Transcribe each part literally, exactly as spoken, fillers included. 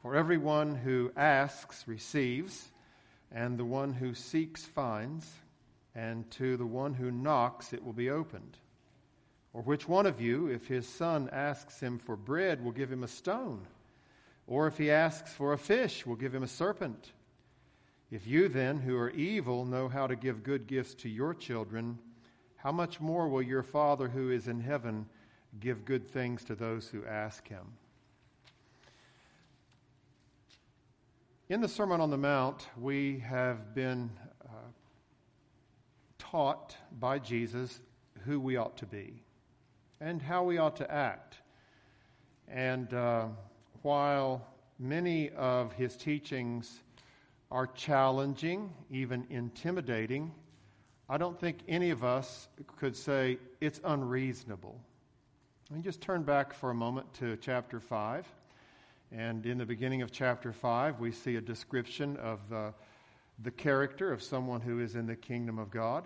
For everyone who asks receives, and the one who seeks finds, and to the one who knocks it will be opened. Or which one of you, if his son asks him for bread, will give him a stone? Or if he asks for a fish, will give him a serpent? If you then, who are evil, know how to give good gifts to your children, how much more will your Father who is in heaven give good things to those who ask him? In the Sermon on the Mount, we have been uh, taught by Jesus who we ought to be and how we ought to act. And uh, while many of his teachings are challenging, even intimidating, I don't think any of us could say it's unreasonable. And just turn back for a moment to chapter five. And in the beginning of chapter five, we see a description of uh, the character of someone who is in the kingdom of God.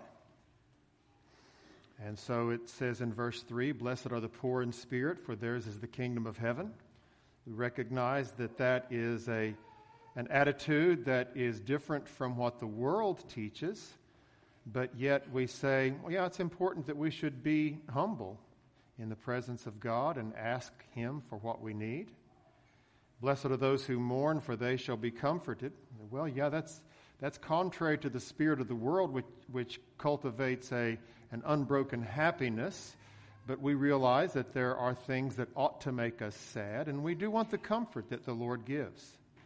And so it says in verse three, "Blessed are the poor in spirit, for theirs is the kingdom of heaven." We recognize that that is a an attitude that is different from what the world teaches, but yet we say, well, yeah, it's important that we should be humble in the presence of God and ask him for what we need. Blessed are those who mourn, for they shall be comforted. Well, yeah, that's that's contrary to the spirit of the world, which, which cultivates a an unbroken happiness. But we realize that there are things that ought to make us sad, and we do want the comfort that the Lord gives.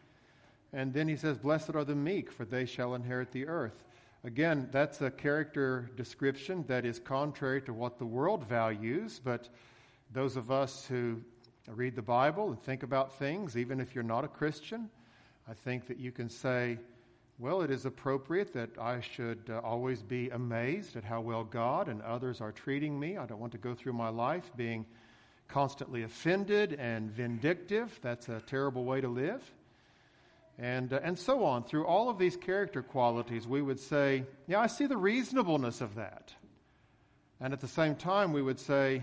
And then he says, "Blessed are the meek, for they shall inherit the earth." Again, that's a character description that is contrary to what the world values, but those of us who read the Bible and think about things, even if you're not a Christian, I think that you can say, well, it is appropriate that I should uh, always be amazed at how well God and others are treating me. I don't want to go through my life being constantly offended and vindictive. That's a terrible way to live. And uh, and so on. Through all of these character qualities, we would say, yeah, I see the reasonableness of that. And at the same time, we would say,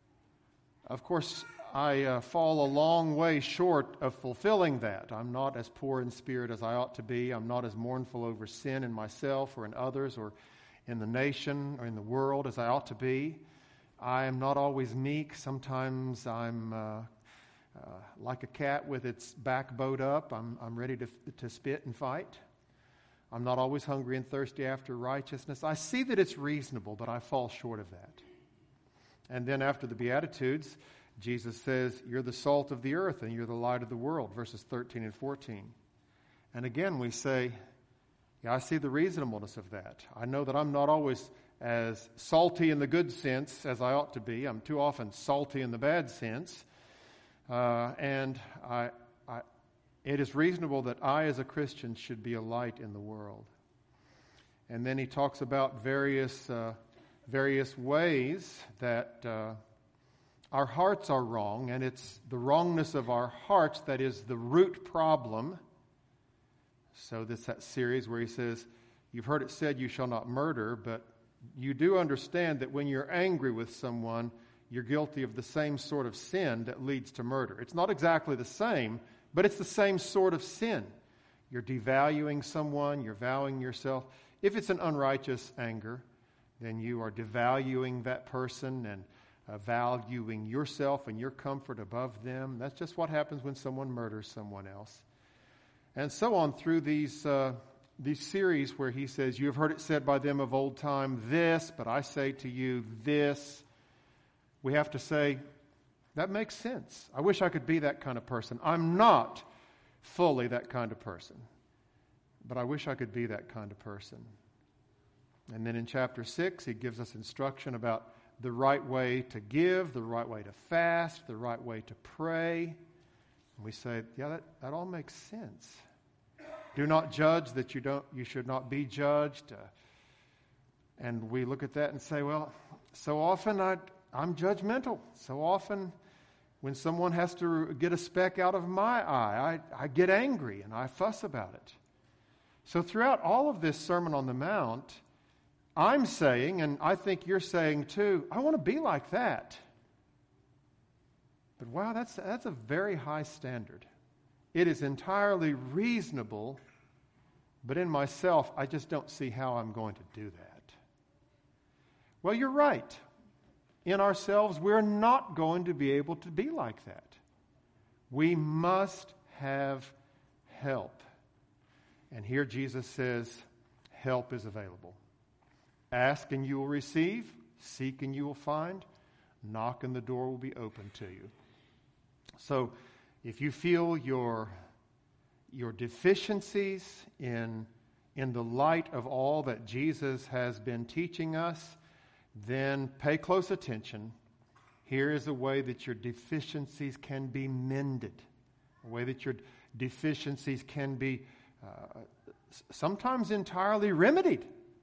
of course, I uh, fall a long way short of fulfilling that. I'm not as poor in spirit as I ought to be. I'm not as mournful over sin in myself or in others or in the nation or in the world as I ought to be. I am not always meek. Sometimes I'm uh, uh, like a cat with its back bowed up. I'm, I'm ready to, to spit and fight. I'm not always hungry and thirsty after righteousness. I see that it's reasonable, but I fall short of that. And then after the Beatitudes, Jesus says, you're the salt of the earth and you're the light of the world, verses thirteen and fourteen. And again, we say, yeah, I see the reasonableness of that. I know that I'm not always as salty in the good sense as I ought to be. I'm too often salty in the bad sense. Uh, and I, I, it is reasonable that I, as a Christian, should be a light in the world. And then he talks about various, uh, various ways that Uh, Our hearts are wrong, and it's the wrongness of our hearts that is the root problem. So this that series where he says, you've heard it said you shall not murder, but you do understand that when you're angry with someone, you're guilty of the same sort of sin that leads to murder. It's not exactly the same, but it's the same sort of sin. You're devaluing someone, you're valuing yourself. If it's an unrighteous anger, then you are devaluing that person and Uh, valuing yourself and your comfort above them. That's just what happens when someone murders someone else. And so on through these uh, these series where he says, you have heard it said by them of old time this, but I say to you this. We have to say, that makes sense. I wish I could be that kind of person. I'm not fully that kind of person, but I wish I could be that kind of person. And then in chapter six, he gives us instruction about the right way to give, the right way to fast, the right way to pray. And we say, yeah, that, that all makes sense. Do not judge that you don't you should not be judged. Uh, and we look at that and say, well, so often I, I'm judgmental. So often when someone has to get a speck out of my eye, I, I get angry and I fuss about it. So throughout all of this Sermon on the Mount, I'm saying, and I think you're saying too, I want to be like that. But wow, that's that's a very high standard. It is entirely reasonable, but in myself, I just don't see how I'm going to do that. Well, you're right. In ourselves, we're not going to be able to be like that. We must have help. And here Jesus says, help is available. Ask and you will receive. Seek and you will find. Knock and the door will be open to you. So if you feel your, your deficiencies in, in the light of all that Jesus has been teaching us, then pay close attention. Here is a way that your deficiencies can be mended, a way that your deficiencies can be uh, sometimes entirely remedied.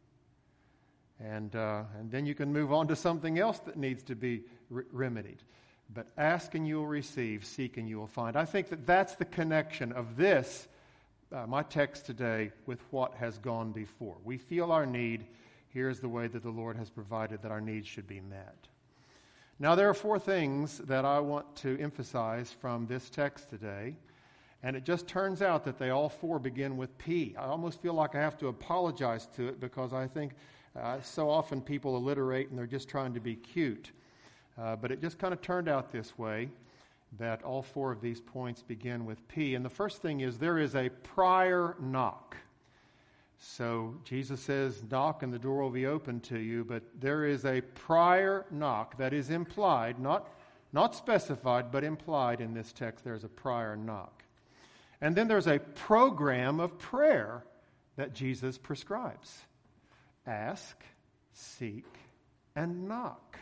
And, uh, and then you can move on to something else that needs to be re- remedied. But ask and you will receive, seek and you will find. I think that that's the connection of this, uh, my text today, with what has gone before. We feel our need. Here's the way that the Lord has provided that our needs should be met. Now, there are four things that I want to emphasize from this text today. And it just turns out that they all four begin with P. I almost feel like I have to apologize to it because I think uh, so often people alliterate and they're just trying to be cute. Uh, but it just kind of turned out this way, that all four of these points begin with P. And the first thing is there is a prior knock. So Jesus says, knock and the door will be open to you, but there is a prior knock that is implied, not, not specified, but implied in this text. There's a prior knock. And then there's a program of prayer that Jesus prescribes. Ask, seek, and knock.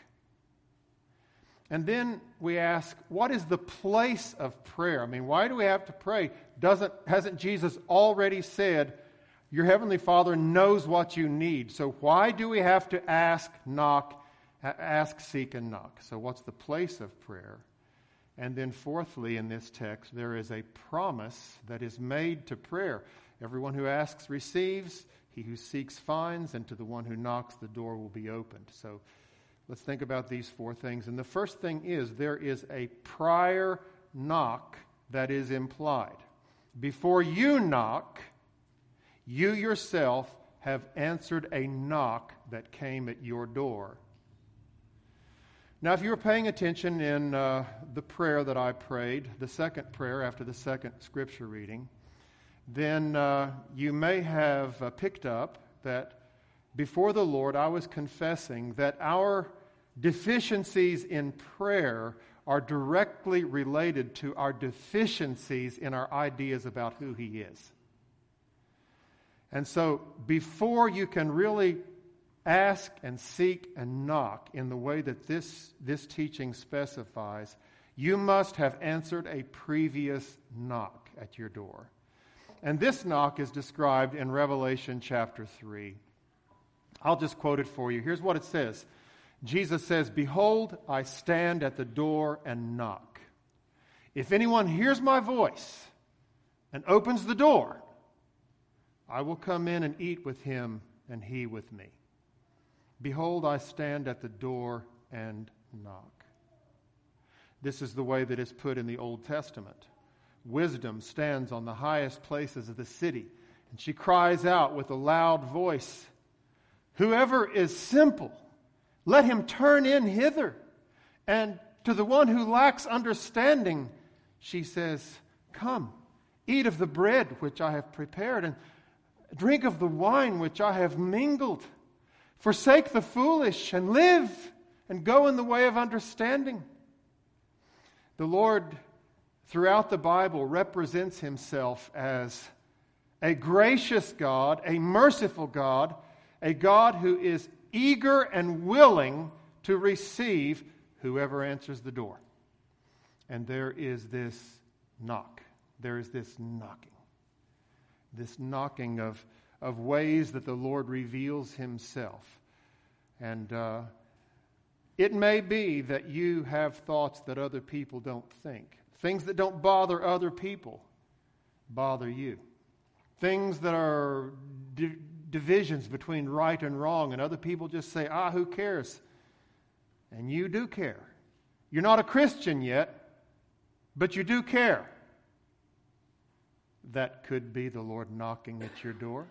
And then we ask, what is the place of prayer? I mean, why do we have to pray? Doesn't, hasn't Jesus already said, your Heavenly Father knows what you need. So why do we have to ask, knock, ask, seek, and knock? So what's the place of prayer? And then fourthly, in this text, there is a promise that is made to prayer. Everyone who asks receives, he who seeks finds, and to the one who knocks the door will be opened. So let's think about these four things. And the first thing is there is a prior knock that is implied. Before you knock, you yourself have answered a knock that came at your door. Now, if you were paying attention in uh, the prayer that I prayed, the second prayer after the second scripture reading, then uh, you may have uh, picked up that before the Lord I was confessing that our deficiencies in prayer are directly related to our deficiencies in our ideas about who He is. And so before you can really ask and seek and knock in the way that this, this teaching specifies, you must have answered a previous knock at your door. And this knock is described in Revelation chapter three. I'll just quote it for you. Here's what it says. Jesus says, "Behold, I stand at the door and knock. If anyone hears my voice and opens the door, I will come in and eat with him and he with me. Behold, I stand at the door and knock." This is the way that is put in the Old Testament. Wisdom stands on the highest places of the city, and she cries out with a loud voice, "Whoever is simple, let him turn in hither." And to the one who lacks understanding, she says, "Come, eat of the bread which I have prepared, and drink of the wine which I have mingled. Forsake the foolish, and live, and go in the way of understanding." The Lord, throughout the Bible, represents Himself as a gracious God, a merciful God, a God who is eager and willing to receive whoever answers the door. And there is this knock. There is this knocking. This knocking of, of ways that the Lord reveals Himself. And uh, it may be that you have thoughts that other people don't think. Things that don't bother other people bother you. Things that are di- divisions between right and wrong, and other people just say, ah, who cares? And you do care. You're not a Christian yet, but you do care. that could be the Lord knocking at your door.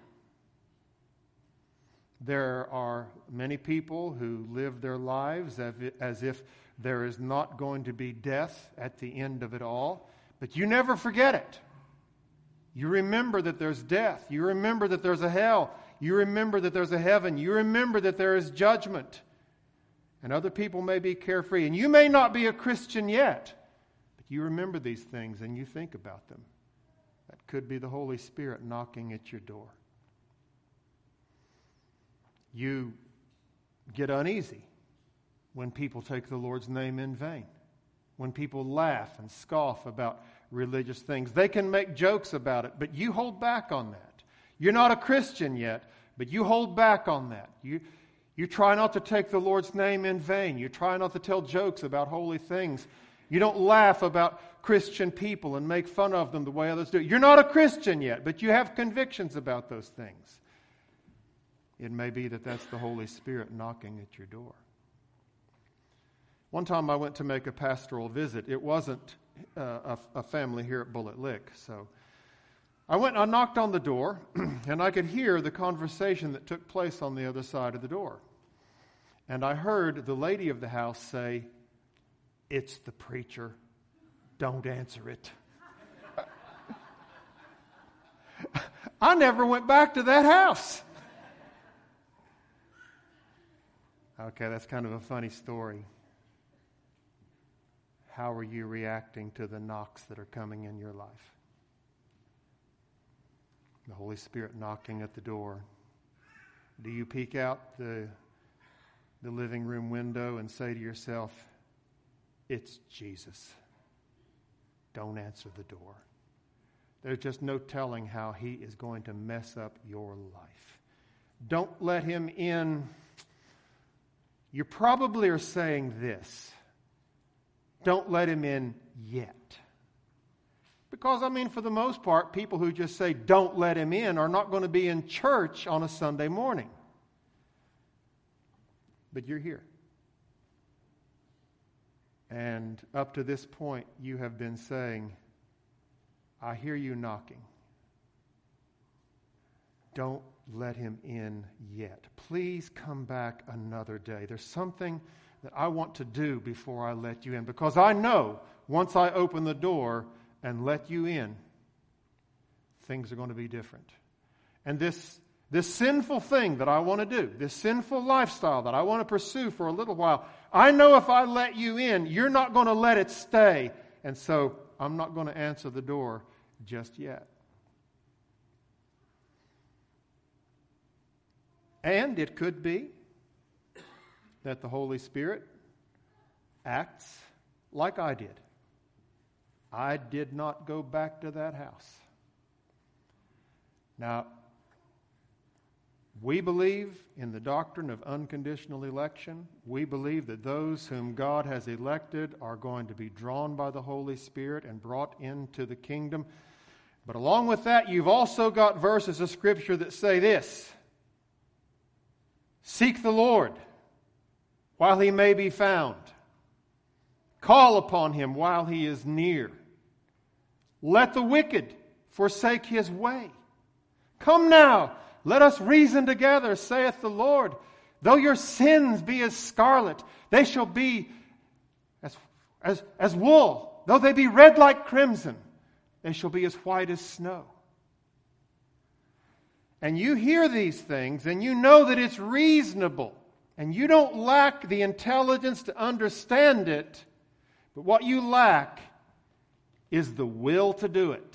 There are many people who live their lives as if there is not going to be death at the end of it all, but you never forget it. You remember that there's death. You remember that there's a hell. You remember that there's a heaven. You remember that there is judgment. And other people may be carefree. And you may not be a Christian yet, but you remember these things and you think about them. That could be the Holy Spirit knocking at your door. You get uneasy when people take the Lord's name in vain, when people laugh and scoff about religious things. They can make jokes about it, but you hold back on that. You're not a Christian yet, but you hold back on that. You, you try not to take the Lord's name in vain. You try not to tell jokes about holy things. You don't laugh about Christian people and make fun of them the way others do. You're not a Christian yet, but you have convictions about those things. It may be that that's the Holy Spirit knocking at your door. One time I went to make a pastoral visit. It wasn't uh, a, a family here at Bullet Lick. So I went and I knocked on the door, and I could hear the conversation that took place on the other side of the door. And I heard the lady of the house say, "It's the preacher. Don't answer it." I never went back to that house. Okay, that's kind of a funny story. How are you reacting to the knocks that are coming in your life? The Holy Spirit knocking at the door. Do you peek out the, the living room window and say to yourself, "It's Jesus. Don't answer the door"? There's just no telling how he is going to mess up your life. Don't let him in. You probably are saying this: don't let him in yet. Because, I mean, for the most part, people who just say, "don't let him in," are not going to be in church on a Sunday morning. But you're here. And up to this point, you have been saying, "I hear you knocking. Don't let him in yet. Please come back another day. There's something that I want to do before I let you in, because I know once I open the door and let you in, things are going to be different. And this, this sinful thing that I want to do, this sinful lifestyle that I want to pursue for a little while, I know if I let you in, you're not going to let it stay. And so I'm not going to answer the door just yet." And it could be that the Holy Spirit acts like I did. I did not go back to that house. Now, we believe in the doctrine of unconditional election. We believe that those whom God has elected are going to be drawn by the Holy Spirit and brought into the kingdom. But along with that, you've also got verses of Scripture that say this: "Seek the Lord while he may be found. Call upon him while he is near. Let the wicked forsake his way. Come now, let us reason together, saith the Lord. Though your sins be as scarlet, they shall be as, as, as wool. Though they be red like crimson, they shall be as white as snow." And you hear these things, and you know that it's reasonable, and you don't lack the intelligence to understand it, but what you lack is the will to do it.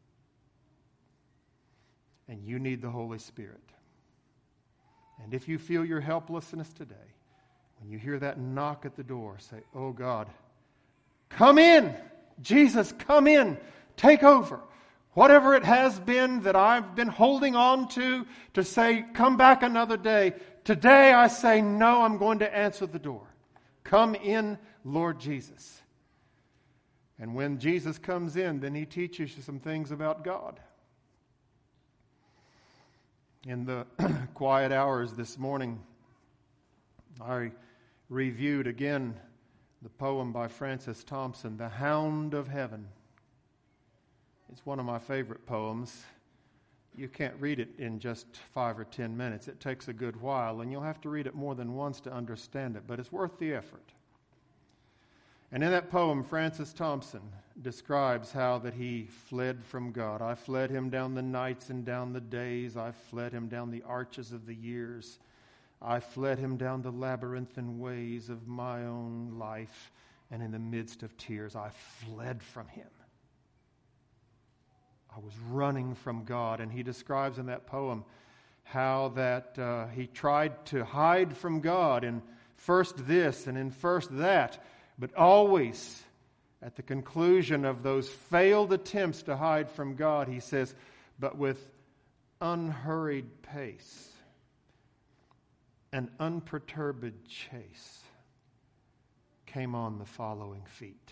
And you need the Holy Spirit. And if you feel your helplessness today, when you hear that knock at the door, say, "Oh God, come in! Jesus, come in! Take over! Whatever it has been that I've been holding on to, to say, come back another day, today I say, no, I'm going to answer the door. Come in, Lord Jesus." And when Jesus comes in, then he teaches you some things about God. In the quiet hours this morning, I reviewed again the poem by Francis Thompson, "The Hound of Heaven." It's one of my favorite poems. You can't read it in just five or ten minutes. It takes a good while, and you'll have to read it more than once to understand it, but it's worth the effort. And in that poem, Francis Thompson describes how that he fled from God. I fled him down the nights and down the days. I fled him down the arches of the years. I fled him down the labyrinthine ways of my own life. And in the midst of tears, I fled from him. I was running from God. And he describes in that poem how that uh, he tried to hide from God in first this and in first that. But always, at the conclusion of those failed attempts to hide from God, he says, but with unhurried pace and unperturbed chase came on the following feet.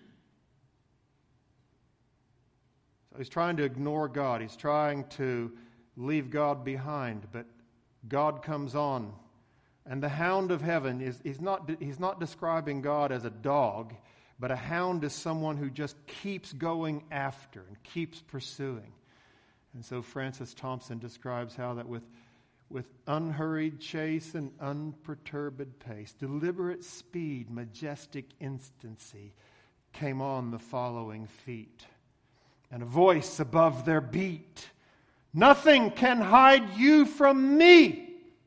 So he's trying to ignore God. He's trying to leave God behind, but God comes on. And the hound of heaven is he's not he's not describing God as a dog, but a hound is someone who just keeps going after and keeps pursuing. And so Francis Thompson describes how that with with unhurried chase and unperturbed pace, deliberate speed, majestic instancy, came on the following feet. And a voice above their beat, nothing can hide you from me.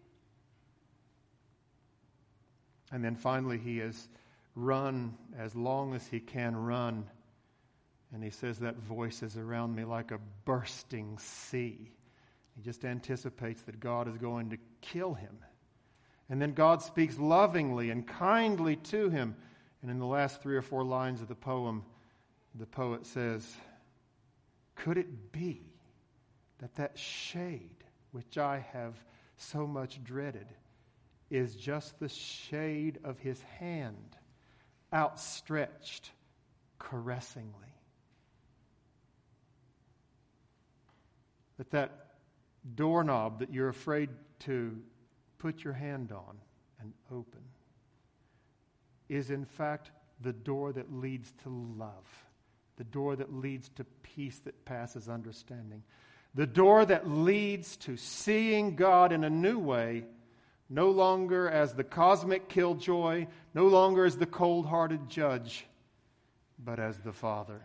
And then finally he has run as long as he can run. And he says that voice is around me like a bursting sea. He just anticipates that God is going to kill him. And then God speaks lovingly and kindly to him. And in the last three or four lines of the poem, the poet says, could it be that that shade which I have so much dreaded is just the shade of his hand outstretched caressingly? That that doorknob that you're afraid to put your hand on and open is in fact the door that leads to love, the door that leads to peace that passes understanding, the door that leads to seeing God in a new way, no longer as the cosmic killjoy, no longer as the cold-hearted judge, but as the Father.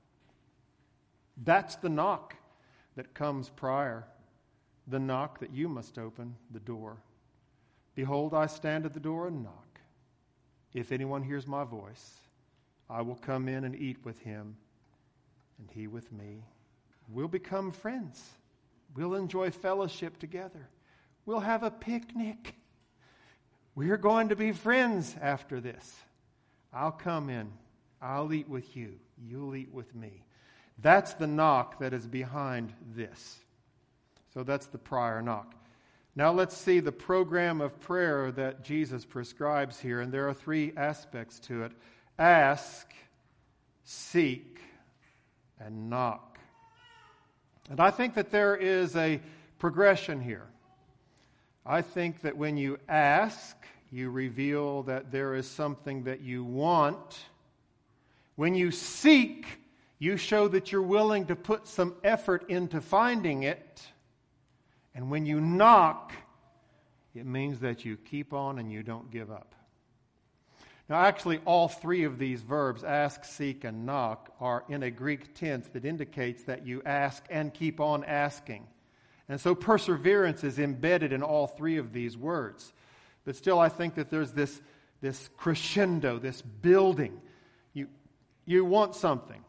That's the knock that comes prior, the knock that you must open, the door. Behold, I stand at the door and knock. If anyone hears my voice, I will come in and eat with him, and he with me. We'll become friends. We'll enjoy fellowship together. We'll have a picnic. We're going to be friends after this. I'll come in. I'll eat with you. You'll eat with me. That's the knock that is behind this. So that's the prior knock. Now let's see the program of prayer that Jesus prescribes here. And there are three aspects to it. Ask, seek, and knock. And I think that there is a progression here. I think that when you ask, you reveal that there is something that you want. When you seek, you show that you're willing to put some effort into finding it. And when you knock, it means that you keep on and you don't give up. Now, actually, all three of these verbs, ask, seek, and knock, are in a Greek tense that indicates that you ask and keep on asking. And so perseverance is embedded in all three of these words. But still, I think that there's this, this crescendo, this building. You, you want something.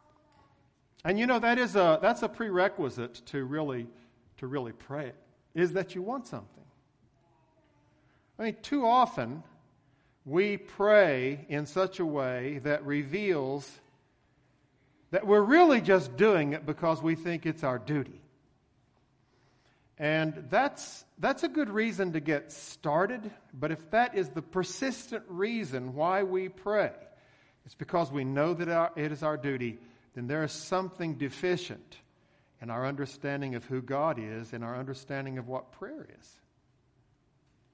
And you know, that is a, that's a prerequisite to really, to really pray, is that you want something. I mean, too often, we pray in such a way that reveals that we're really just doing it because we think it's our duty. And that's that's a good reason to get started, but if that is the persistent reason why we pray, it's because we know that our, it is our duty, then there is something deficient in our understanding of who God is and our understanding of what prayer is.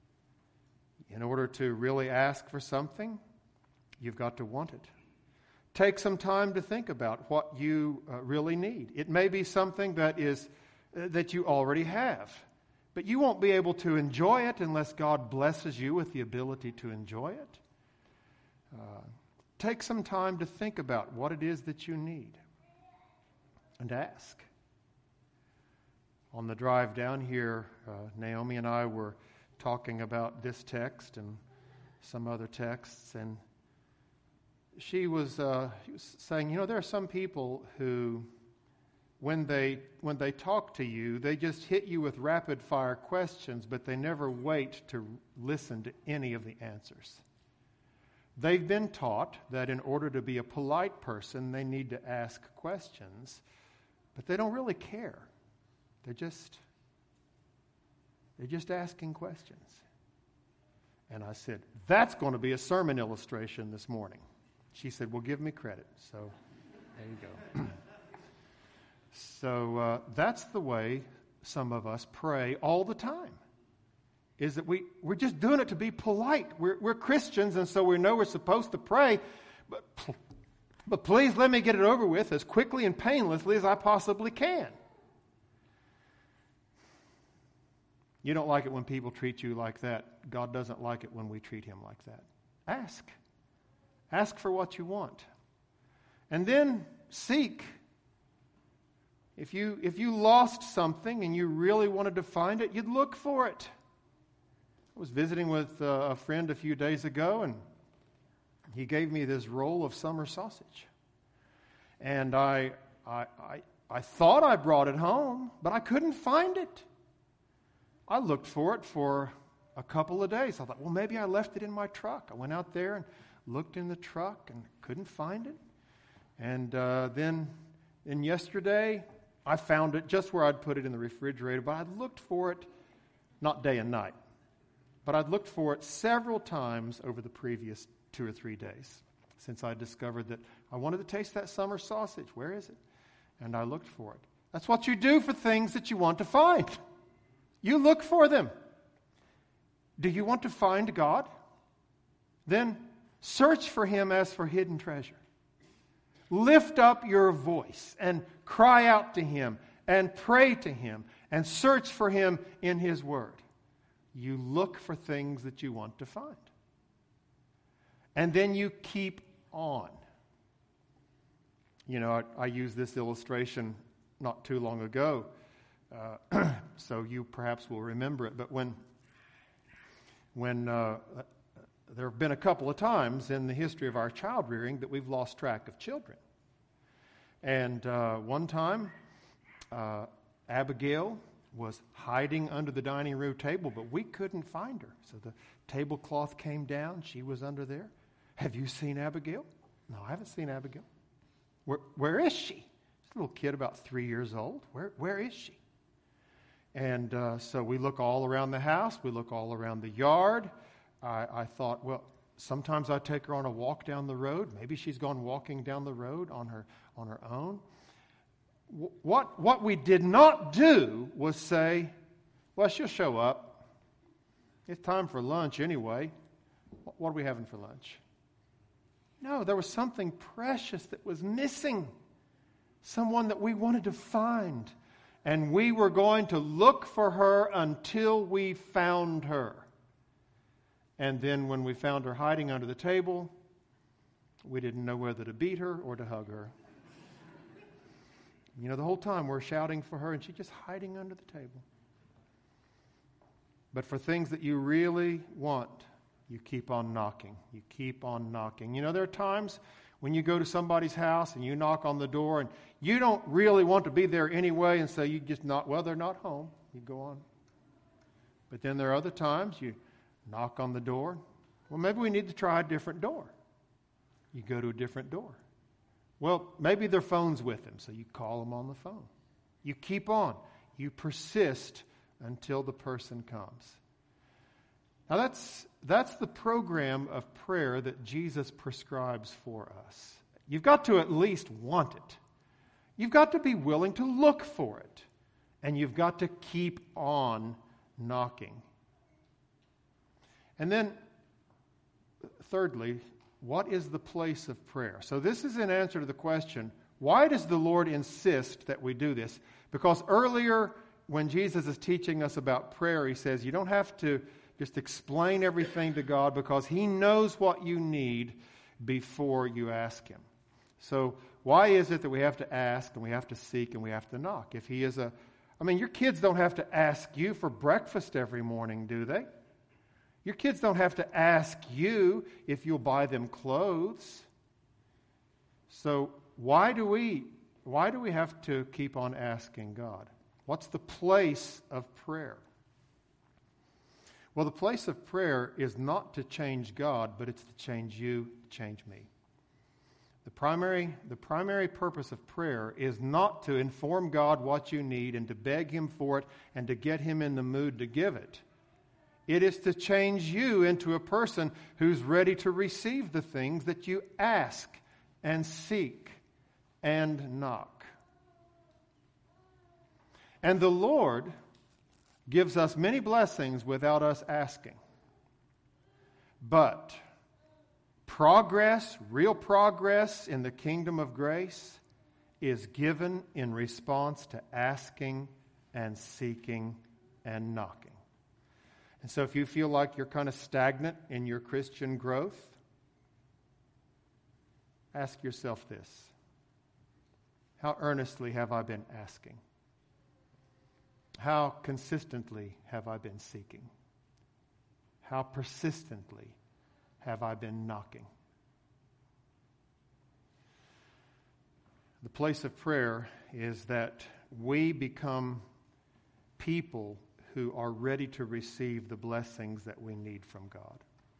In order to really ask for something, you've got to want it. take some time to think about what you uh, really need. It may be something that is uh, that you already have, but you won't be able to enjoy it unless God blesses you with the ability to enjoy it. Uh, take some time to think about what it is that you need and ask. On the drive down here, uh, Naomi and I were talking about this text and some other texts, and she was, uh, she was saying, you know, there are some people who, when they when they talk to you, they just hit you with rapid-fire questions, but they never wait to listen to any of the answers. They've been taught that in order to be a polite person, they need to ask questions, but they don't really care. They're just, they're just asking questions. And I said, that's going to be a sermon illustration this morning. She said, well, give me credit. So there you go. so uh, that's the way some of us pray all the time, is that we, we're just doing it to be polite. We're, we're Christians, and so we know we're supposed to pray, but, but please let me get it over with as quickly and painlessly as I possibly can. You don't like it when people treat you like that. God doesn't like it when we treat him like that. Ask. Ask for what you want. And then seek. If you, if you lost something and you really wanted to find it, you'd look for it. I was visiting with uh, a friend a few days ago, and he gave me this roll of summer sausage. And I, I, I, I thought I brought it home, but I couldn't find it. I looked for it for a couple of days. I thought, well, maybe I left it in my truck. I went out there and looked in the truck and couldn't find it. And uh, then, then yesterday, I found it just where I'd put it in the refrigerator, but I'd looked for it, not day and night, but I'd looked for it several times over the previous two or three days since I discovered that I wanted to taste that summer sausage. Where is it? And I looked for it. That's what you do for things that you want to find. You look for them. Do you want to find God? Then search for him as for hidden treasure. Lift up your voice and cry out to him and pray to him and search for him in his word. You look for things that you want to find. And then you keep on. You know, I, I used this illustration not too long ago. Uh, so you perhaps will remember it. But when, when uh, there have been a couple of times in the history of our child rearing that we've lost track of children. And uh, one time, uh, Abigail was hiding under the dining room table, but we couldn't find her. So the tablecloth came down. She was under there. Have you seen Abigail? No, I haven't seen Abigail. Where, where is she? She's a little kid about three years old. Where, where is she? And uh, so we look all around the house. We look all around the yard. I, I thought, well, sometimes I take her on a walk down the road. Maybe she's gone walking down the road on her on her own. W- what, what we did not do was say, well, she'll show up. It's time for lunch anyway. What, what are we having for lunch? No, there was something precious that was missing. Someone that we wanted to find. And we were going to look for her until we found her. And then when we found her hiding under the table, we didn't know whether to beat her or to hug her. You know, the whole time we're shouting for her and she's just hiding under the table. But for things that you really want, you keep on knocking. You keep on knocking. You know, there are times when you go to somebody's house and you knock on the door and you don't really want to be there anyway, and so you just knock, well, they're not home. You go on. But then there are other times you knock on the door. Well, maybe we need to try a different door. You go to a different door. Well, maybe their phone's with them, so you call them on the phone. You keep on. You persist until the person comes. Now that's that's the program of prayer that Jesus prescribes for us. You've got to at least want it. You've got to be willing to look for it. And you've got to keep on knocking. And then, thirdly, what is the place of prayer? So this is in answer to the question, why does the Lord insist that we do this? Because earlier, when Jesus is teaching us about prayer, he says you don't have to just explain everything to God because he knows what you need before you ask him. So why is it that we have to ask and we have to seek and we have to knock? If he is a, I mean, your kids don't have to ask you for breakfast every morning, do they? Your kids don't have to ask you if you'll buy them clothes. So why do we, why do we have to keep on asking God? What's the place of prayer? Well, the place of prayer is not to change God, but it's to change you, to change me. The primary, the primary purpose of prayer is not to inform God what you need and to beg him for it and to get him in the mood to give it. It is to change you into a person who's ready to receive the things that you ask and seek and knock. And the Lord gives us many blessings without us asking. But progress, real progress in the kingdom of grace is given in response to asking and seeking and knocking. And so if you feel like you're kind of stagnant in your Christian growth, ask yourself this. How earnestly have I been asking? How consistently have I been seeking? How persistently have I been knocking? The place of prayer is that we become people who are ready to receive the blessings that we need from God.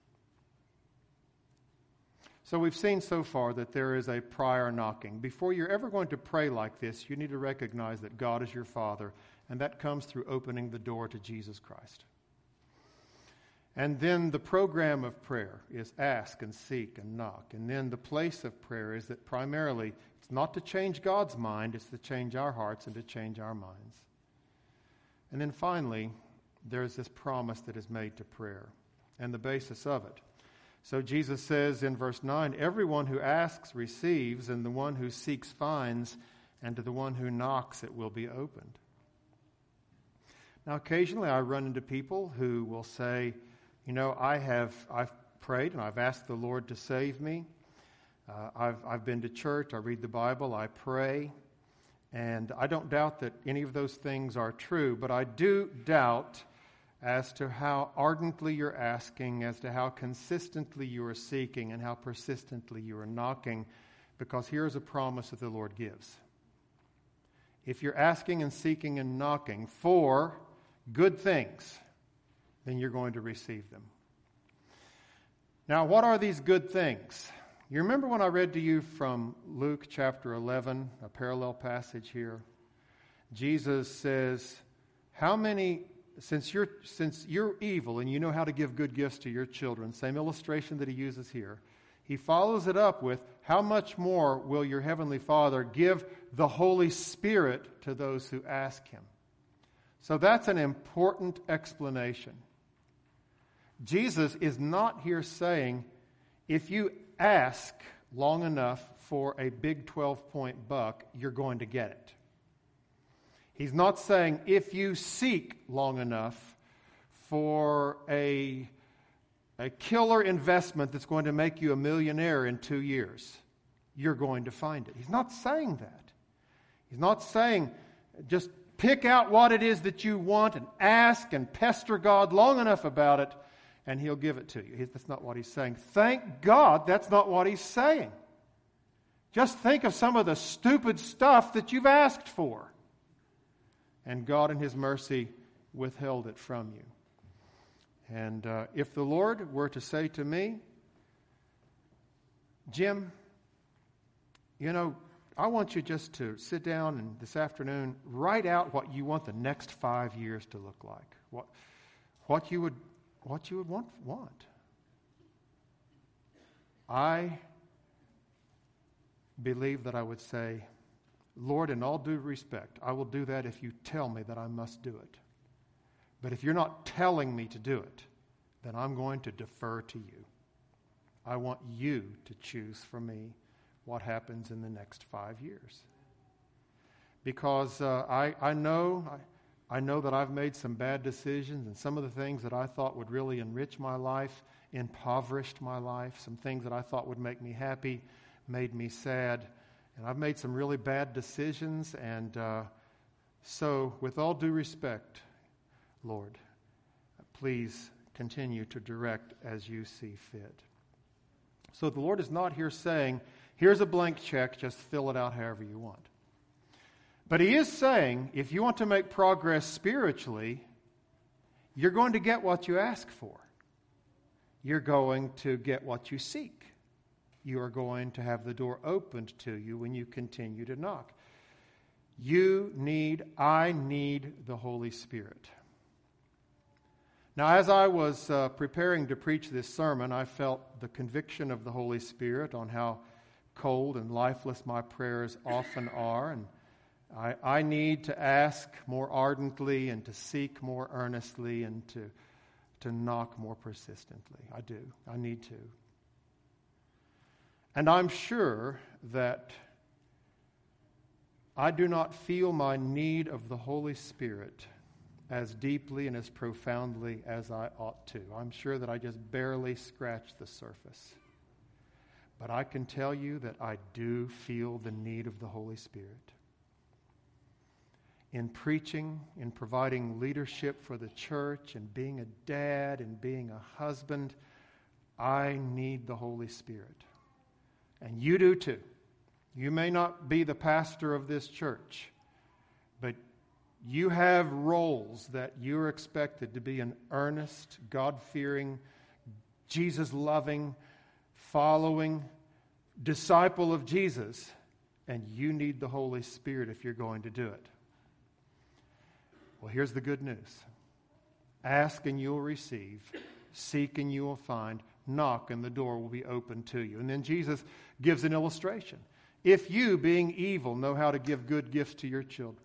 So we've seen so far that there is a prior knocking. Before you're ever going to pray like this, you need to recognize that God is your Father, and that comes through opening the door to Jesus Christ. And then the program of prayer is ask and seek and knock. And then the place of prayer is that primarily it's not to change God's mind, it's to change our hearts and to change our minds. And then finally, there's this promise that is made to prayer and the basis of it. So Jesus says in verse nine, everyone who asks receives, and the one who seeks finds, and to the one who knocks it will be opened. Now, occasionally I run into people who will say, you know, I have I've prayed and I've asked the Lord to save me. Uh, I've I've been to church, I read the Bible, I pray, and I don't doubt that any of those things are true, but I do doubt as to how ardently you're asking, as to how consistently you are seeking, and how persistently you are knocking, because here's a promise that the Lord gives. If you're asking and seeking and knocking for good things, then you're going to receive them. Now, what are these good things? You remember when I read to you from Luke chapter eleven, a parallel passage here? Jesus says, how many, since you're, since you're evil and you know how to give good gifts to your children, same illustration that he uses here, he follows it up with, how much more will your heavenly Father give the Holy Spirit to those who ask him? So that's an important explanation. Jesus is not here saying, if you ask long enough for a big twelve-point buck, you're going to get it. He's not saying, if you seek long enough for a, a killer investment that's going to make you a millionaire in two years, you're going to find it. He's not saying that. He's not saying, just pick out what it is that you want and ask and pester God long enough about it, and he'll give it to you. That's not what he's saying. Thank God that's not what he's saying. Just think of some of the stupid stuff that you've asked for. And God in his mercy withheld it from you. And uh, if the Lord were to say to me, Jim, you know, I want you just to sit down and this afternoon write out what you want the next five years to look like. What, what you would What you would want, want. I believe that I would say, Lord, in all due respect, I will do that if you tell me that I must do it. But if you're not telling me to do it, then I'm going to defer to you. I want you to choose for me what happens in the next five years. Because uh, I, I know I, I know that I've made some bad decisions, and some of the things that I thought would really enrich my life impoverished my life. Some things that I thought would make me happy made me sad. And I've made some really bad decisions, and uh, so with all due respect, Lord, please continue to direct as you see fit. So the Lord is not here saying, here's a blank check, just fill it out however you want. But He is saying, if you want to make progress spiritually, you're going to get what you ask for. You're going to get what you seek. You are going to have the door opened to you when you continue to knock. You need, I need the Holy Spirit. Now, as I was uh, preparing to preach this sermon, I felt the conviction of the Holy Spirit on how cold and lifeless my prayers often are, and I, I need to ask more ardently and to seek more earnestly and to, to knock more persistently. I do. I need to. And I'm sure that I do not feel my need of the Holy Spirit as deeply and as profoundly as I ought to. I'm sure that I just barely scratch the surface. But I can tell you that I do feel the need of the Holy Spirit. In preaching, in providing leadership for the church, and being a dad, and being a husband, I need the Holy Spirit. And you do too. You may not be the pastor of this church, but you have roles that you're expected to be an earnest, God-fearing, Jesus-loving, following disciple of Jesus, and you need the Holy Spirit if you're going to do it. Well, here's the good news. Ask and you'll receive. Seek and you will find. Knock and the door will be open to you. And then Jesus gives an illustration. If you, being evil, know how to give good gifts to your children.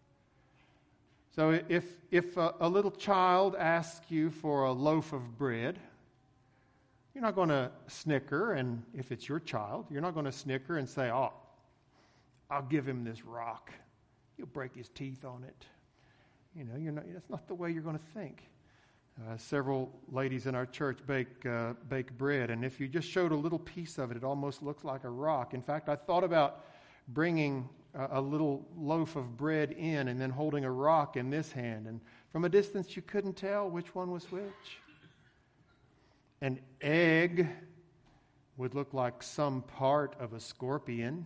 So if, if a, a little child asks you for a loaf of bread, you're not going to snicker, and if it's your child, you're not going to snicker and say, oh, I'll give him this rock. You'll break his teeth on it. You know, you're not, that's not the way you're going to think. Uh, several ladies in our church bake uh, bake bread, and if you just showed a little piece of it, it almost looks like a rock. In fact, I thought about bringing a, a little loaf of bread in and then holding a rock in this hand, and from a distance you couldn't tell which one was which. An egg would look like some part of a scorpion.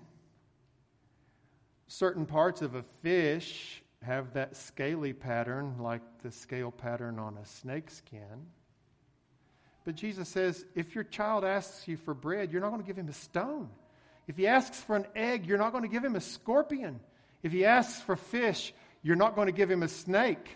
Certain parts of a fish have that scaly pattern like the scale pattern on a snake skin. But Jesus says, if your child asks you for bread, you're not going to give him a stone. If he asks for an egg, you're not going to give him a scorpion. If he asks for fish, you're not going to give him a snake.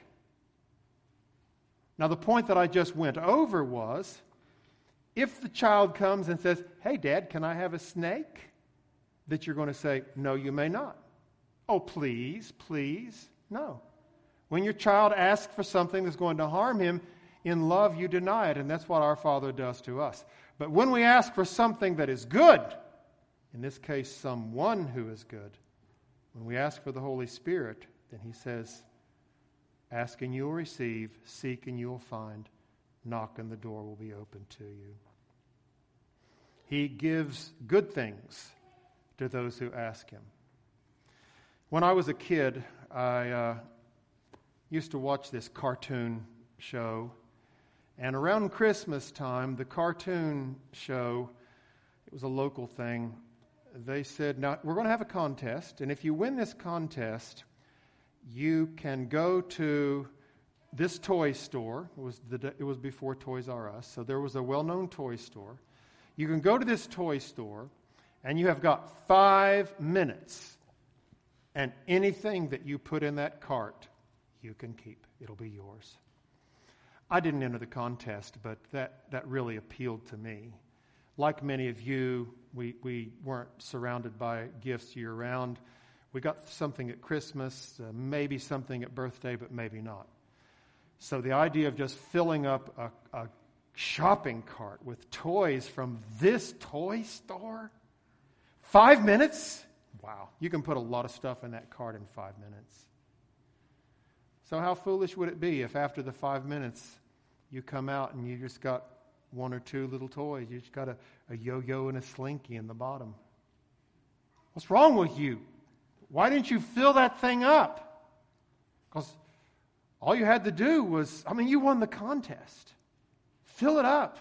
Now, the point that I just went over was, if the child comes and says, hey, Dad, can I have a snake? That you're going to say, no, you may not. Oh, please, please. No. When your child asks for something that's going to harm him, in love you deny it, and that's what our Father does to us. But when we ask for something that is good, in this case, someone who is good, when we ask for the Holy Spirit, then He says, ask and you'll receive, seek and you'll find, knock and the door will be open to you. He gives good things to those who ask Him. When I was a kid, I uh, used to watch this cartoon show. And around Christmas time, the cartoon show, it was a local thing, they said, now we're going to have a contest. And if you win this contest, you can go to this toy store. It was, the, it was before Toys R Us, so there was a well-known toy store. You can go to this toy store, and you have got five minutes. And anything that you put in that cart, you can keep. It'll be yours. I didn't enter the contest, but that, that really appealed to me. Like many of you, we, we weren't surrounded by gifts year-round. We got something at Christmas, uh, maybe something at birthday, but maybe not. So the idea of just filling up a, a shopping cart with toys from this toy store? Five minutes? Wow, you can put a lot of stuff in that cart in five minutes. So how foolish would it be if after the five minutes you come out and you just got one or two little toys? You just got a, a yo-yo and a slinky in the bottom. What's wrong with you? Why didn't you fill that thing up? Because all you had to do was, I mean, you won the contest. Fill it up.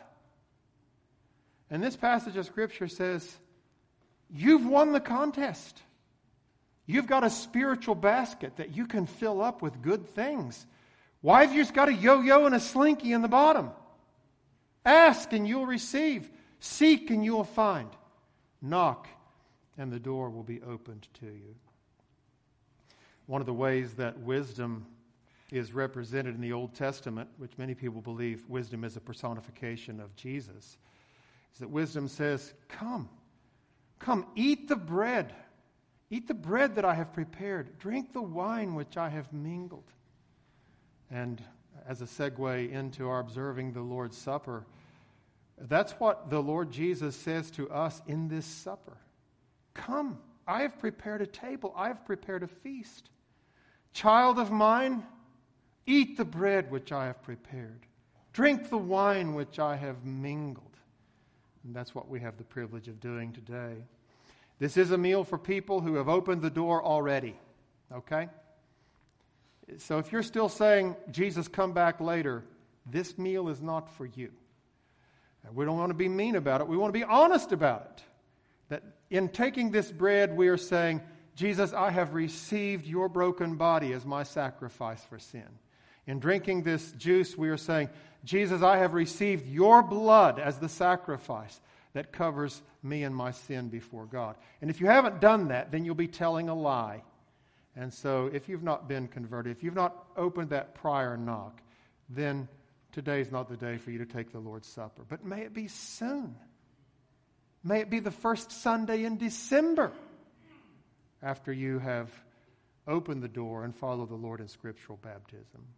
And this passage of Scripture says, you've won the contest. You've got a spiritual basket that you can fill up with good things. Why have you just got a yo-yo and a slinky in the bottom? Ask and you'll receive. Seek and you'll find. Knock and the door will be opened to you. One of the ways that wisdom is represented in the Old Testament, which many people believe wisdom is a personification of Jesus, is that wisdom says, come, come, eat the bread. Eat the bread that I have prepared. Drink the wine which I have mingled. And as a segue into our observing the Lord's Supper, that's what the Lord Jesus says to us in this supper. Come, I have prepared a table. I have prepared a feast. Child of mine, eat the bread which I have prepared. Drink the wine which I have mingled. And that's what we have the privilege of doing today. This is a meal for people who have opened the door already. Okay? So if you're still saying, Jesus, come back later, this meal is not for you. And we don't want to be mean about it. We want to be honest about it. That in taking this bread, we are saying, Jesus, I have received your broken body as my sacrifice for sin. In drinking this juice, we are saying, Jesus, I have received your blood as the sacrifice that covers me and my sin before God. And if you haven't done that, then you'll be telling a lie. And so if you've not been converted, if you've not opened that prior knock, then today's not the day for you to take the Lord's Supper. But may it be soon. May it be the first Sunday in December after you have opened the door and followed the Lord in scriptural baptism.